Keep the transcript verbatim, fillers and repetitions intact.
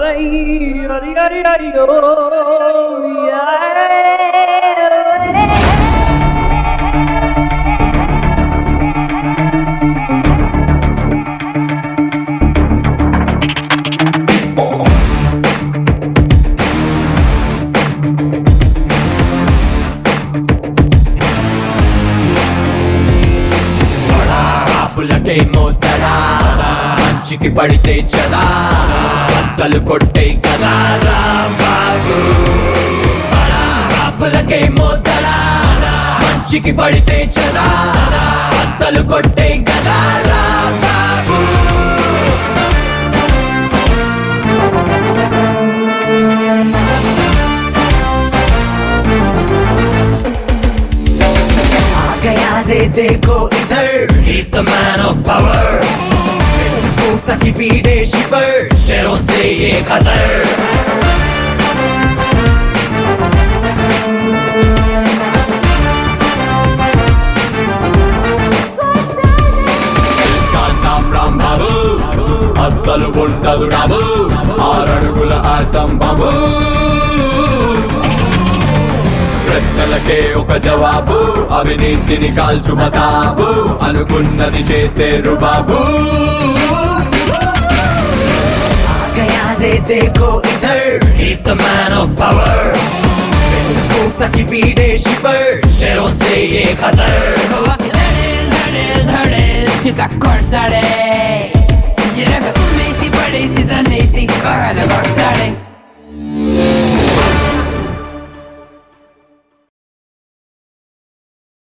పులకే మోతడా మంచికి పడితే చదా బద్దలు కొట్టే కదా రాంబాబు పులకే మోతడా మంచికి పడితే చదా బద్దలు కొట్టే కదా రాంబాబు रे देखो इधर He's the man of power कोसा की पीड़े शिवर शेरों से ये खतर इसका नाम राम बाबू असल बुंडल राबू आरड़गुल आटम बाबू ప్రశ్నలకే ఒక జవాబు అవినీతిని కాల్చు మతాబు అనుకున్నది చేసే రుబాబు ఆగయా రే देखो इधर He's the man of power कोसा की पीड़े शिवर शेरों से ये खतर